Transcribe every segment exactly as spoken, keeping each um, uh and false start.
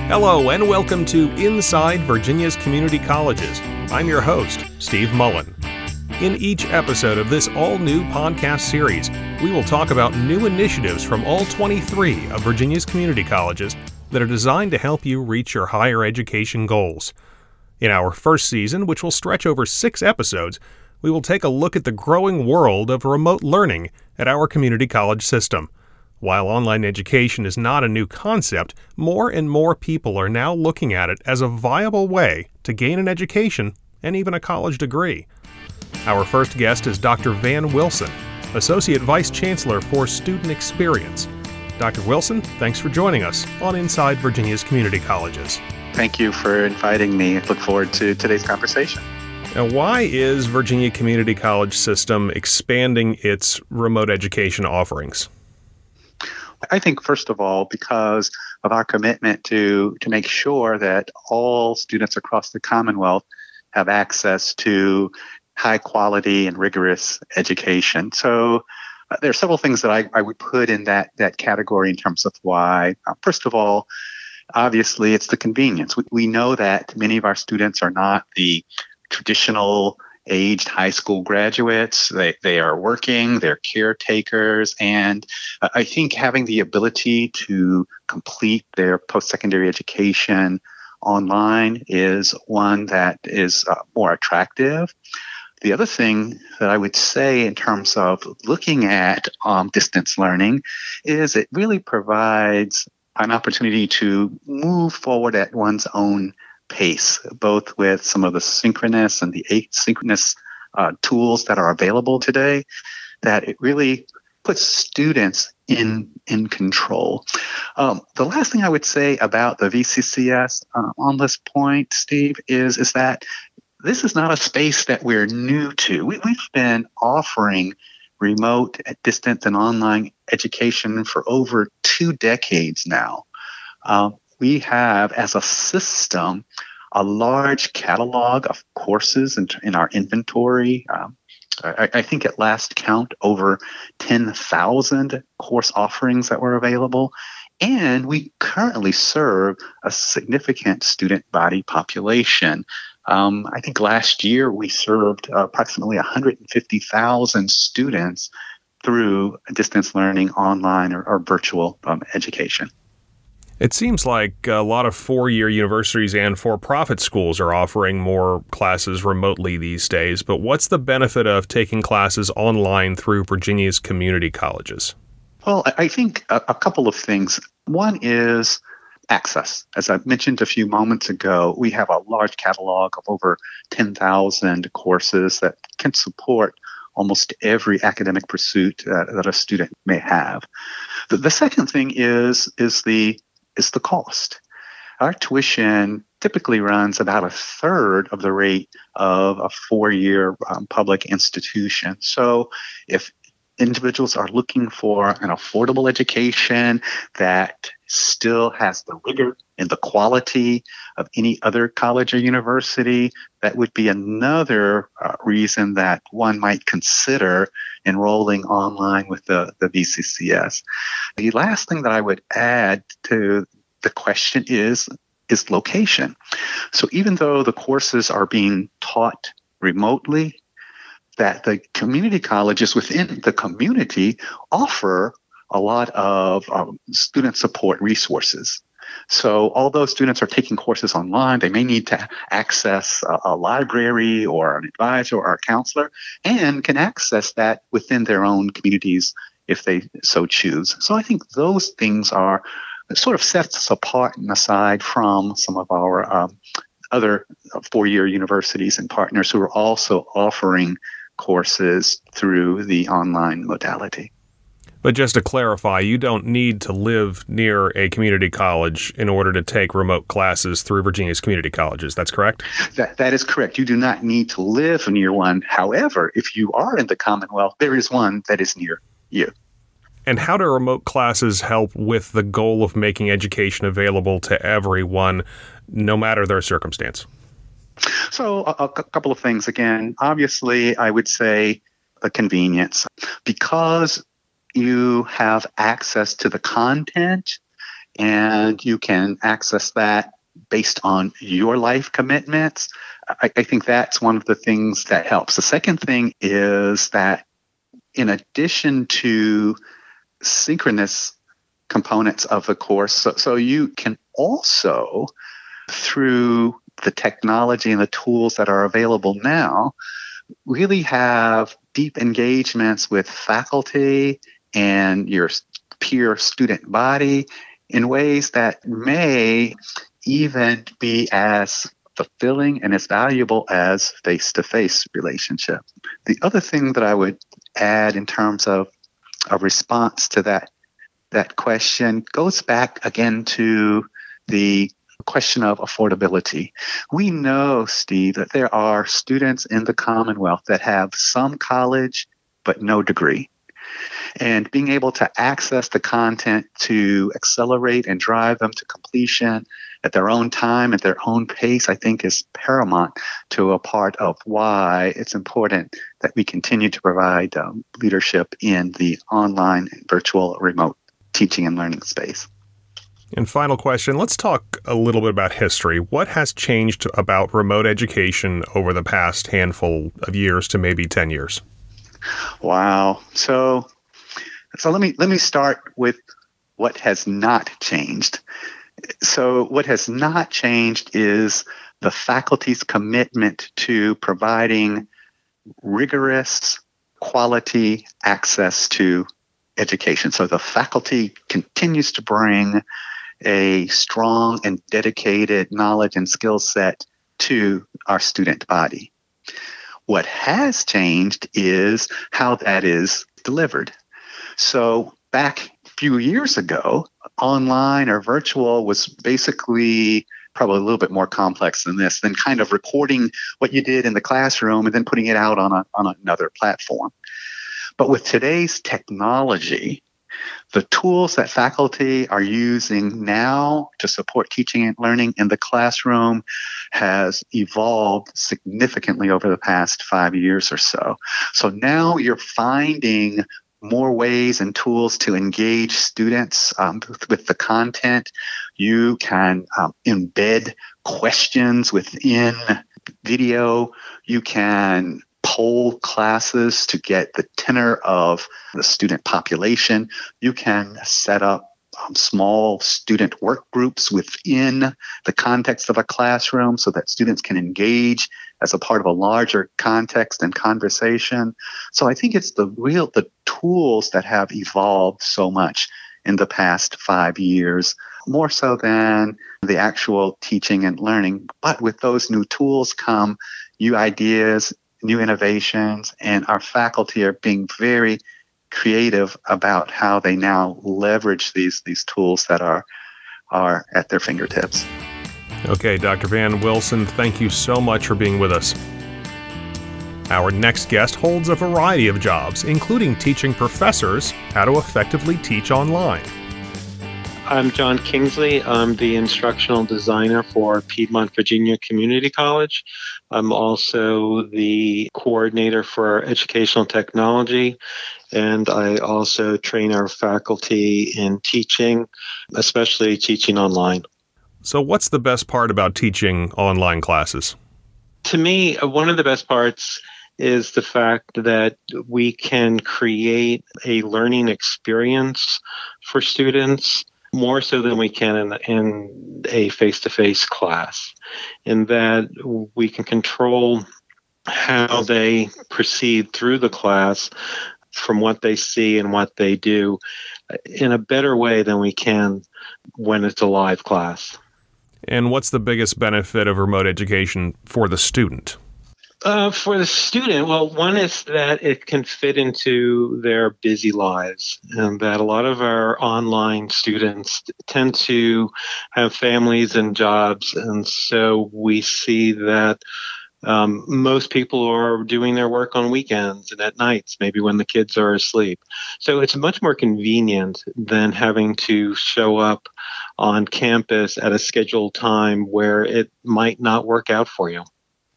Hello and welcome to Inside Virginia's Community Colleges. I'm your host, Steve Mullen. In each episode of this all-new podcast series, we will talk about new initiatives from all twenty-three of Virginia's community colleges that are designed to help you reach your higher education goals. In our first season, which will stretch over six episodes, we will take a look at the growing world of remote learning at our community college system. While online education is not a new concept, more and more people are now looking at it as a viable way to gain an education and even a college degree. Our first guest is Doctor Van Wilson, Associate Vice Chancellor for Student Experience. Doctor Wilson, thanks for joining us on Inside Virginia's Community Colleges. Thank you for inviting me. I look forward to today's conversation. Now, why is Virginia Community College System expanding its remote education offerings? I think, first of all, because of our commitment to, to make sure that all students across the Commonwealth have access to high quality and rigorous education. So uh, there are several things that I, I would put in that, that category in terms of why. Uh, first of all, obviously, it's the convenience. We, we know that many of our students are not the traditional aged high school graduates. They they are working, they're caretakers, and I think having the ability to complete their post-secondary education online is one that is uh, more attractive. The other thing that I would say in terms of looking at um, distance learning is it really provides an opportunity to move forward at one's own pace, both with some of the synchronous and the asynchronous uh, tools that are available today, that it really puts students in in control. Um, the last thing I would say about the V C C S uh, on this point, Steve, is, is that this is not a space that we're new to. We, we've been offering remote, distance, and online education for over two decades now. Um, We have, as a system, a large catalog of courses in, in our inventory. Um, I, I think at last count, over ten thousand course offerings that were available. And we currently serve a significant student body population. Um, I think last year we served uh, approximately one hundred fifty thousand students through distance learning, online, or, or virtual um, education. It seems like a lot of four-year universities and for-profit schools are offering more classes remotely these days, but what's the benefit of taking classes online through Virginia's community colleges? Well, I think a, a couple of things. One is access. As I mentioned a few moments ago, we have a large catalog of over ten thousand courses that can support almost every academic pursuit uh, that a student may have. The, the second thing is, is the is the cost. Our tuition typically runs about a third of the rate of a four-year um, public institution. So if individuals are looking for an affordable education that still has the rigor and the quality of any other college or university, that would be another uh, reason that one might consider enrolling online with the, the V C C S. The last thing that I would add to the question is, is location. So even though the courses are being taught remotely, that the community colleges within the community offer a lot of um, student support resources. So although students are taking courses online, they may need to access a, a library or an advisor or a counselor, and can access that within their own communities if they so choose. So I think those things are sort of sets us apart and aside from some of our um, other four-year universities and partners who are also offering courses through the online modality. But just to clarify, you don't need to live near a community college in order to take remote classes through Virginia's community colleges. That's correct? That, that is correct. You do not need to live near one. However, if you are in the Commonwealth, there is one that is near you. And how do remote classes help with the goal of making education available to everyone, no matter their circumstance? So a, a couple of things. Again, obviously, I would say the convenience. Because you have access to the content and you can access that based on your life commitments. I, I think that's one of the things that helps. The second thing is that in addition to synchronous components of the course, so, so you can also, through the technology and the tools that are available now, really have deep engagements with faculty and your peer student body in ways that may even be as fulfilling and as valuable as face-to-face relationship. The other thing that I would add in terms of a response to that that question goes back again to the question of affordability. We know, Steve, that there are students in the Commonwealth that have some college but no degree. And being able to access the content to accelerate and drive them to completion at their own time, at their own pace, I think is paramount to a part of why it's important that we continue to provide um, leadership in the online, virtual, remote teaching and learning space. And final question, let's talk a little bit about history. What has changed about remote education over the past handful of years to maybe ten years? Wow. So so let me let me start with what has not changed. So what has not changed is the faculty's commitment to providing rigorous, quality access to education. So the faculty continues to bring a strong and dedicated knowledge and skill set to our student body. What has changed is how that is delivered. So back a few years ago, online or virtual was basically probably a little bit more complex than this, than kind of recording what you did in the classroom and then putting it out on a, on another platform. But with today's technology, the tools that faculty are using now to support teaching and learning in the classroom has evolved significantly over the past five years or so. So now you're finding more ways and tools to engage students um, with the content. You can um, embed questions within video. You can poll classes to get the tenor of the student population. You can set up um, small student work groups within the context of a classroom so that students can engage as a part of a larger context and conversation. So I think it's the real, the tools that have evolved so much in the past five years, more so than the actual teaching and learning. But with those new tools come new ideas, new innovations, and our faculty are being very creative about how they now leverage these these tools that are are at their fingertips. Okay, Doctor Van Wilson, thank you so much for being with us. Our next guest holds a variety of jobs, including teaching professors how to effectively teach online. I'm John Kingsley. I'm the instructional designer for Piedmont Virginia Community College. I'm also the coordinator for educational technology, and I also train our faculty in teaching, especially teaching online. So what's the best part about teaching online classes? To me, one of the best parts is the fact that we can create a learning experience for students more so than we can in, in a face-to-face class, in that we can control how they proceed through the class from what they see and what they do in a better way than we can when it's a live class. And what's the biggest benefit of remote education for the student? Uh, for the student, well, one is that it can fit into their busy lives, and that a lot of our online students tend to have families and jobs, and so we see that um, most people are doing their work on weekends and at nights, maybe when the kids are asleep. So it's much more convenient than having to show up on campus at a scheduled time where it might not work out for you.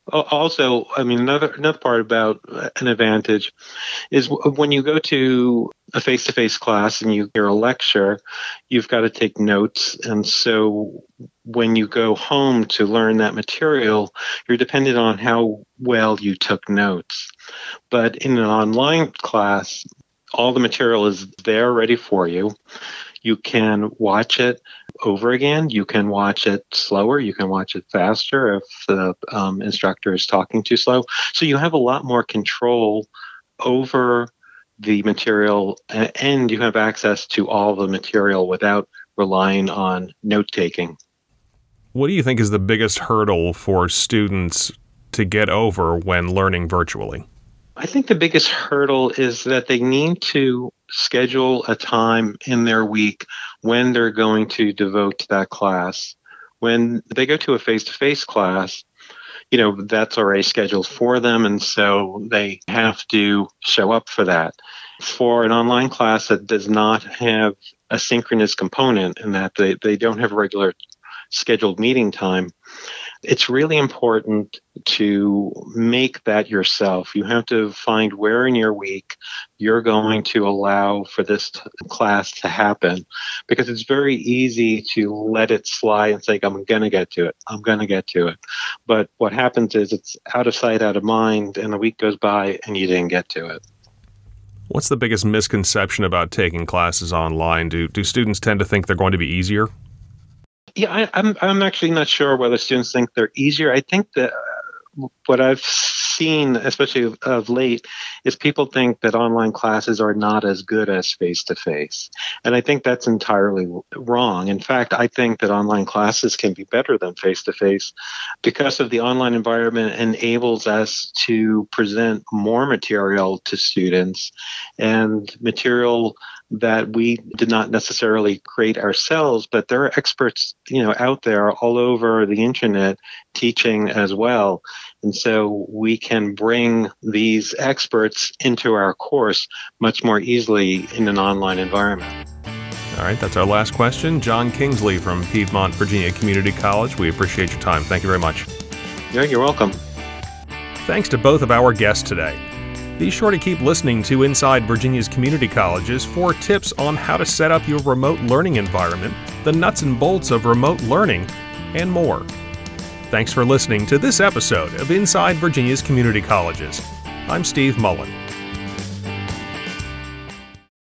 Also, I mean, another another part about an advantage is when you go to a face-to-face class and you hear a lecture, you've got to take notes. And so when you go home to learn that material, you're dependent on how well you took notes. But in an online class, all the material is there ready for you. You can watch it over again. You can watch it slower. You can watch it faster if the um, instructor is talking too slow. So you have a lot more control over the material, and you have access to all the material without relying on note-taking. What do you think is the biggest hurdle for students to get over when learning virtually? I think the biggest hurdle is that they need to schedule a time in their week when they're going to devote to that class. When they go to a face-to-face class, you know, that's already scheduled for them, and so they have to show up for that. For an online class that does not have a synchronous component and that they, they don't have regular scheduled meeting time, it's really important to make that yourself. You have to find where in your week you're going to allow for this t- class to happen, because it's very easy to let it slide and say, I'm going to get to it. I'm going to get to it. But what happens is it's out of sight, out of mind, and a week goes by and you didn't get to it. What's the biggest misconception about taking classes online? Do, do students tend to think they're going to be easier? Yeah, I, I'm I'm actually not sure whether students think they're easier. I think that what I've seen, especially of, of late, is people think that online classes are not as good as face-to-face. And I think that's entirely wrong. In fact, I think that online classes can be better than face-to-face because of the online environment enables us to present more material to students, and material that we did not necessarily create ourselves, but there are experts, you know, out there all over the internet teaching as well. And so we can bring these experts into our course much more easily in an online environment. All right, that's our last question. John Kingsley from Piedmont Virginia Community College. We appreciate your time. Thank you very much. Yeah, you're welcome. Thanks to both of our guests today. Be sure to keep listening to Inside Virginia's Community Colleges for tips on how to set up your remote learning environment, the nuts and bolts of remote learning, and more. Thanks for listening to this episode of Inside Virginia's Community Colleges. I'm Steve Mullen.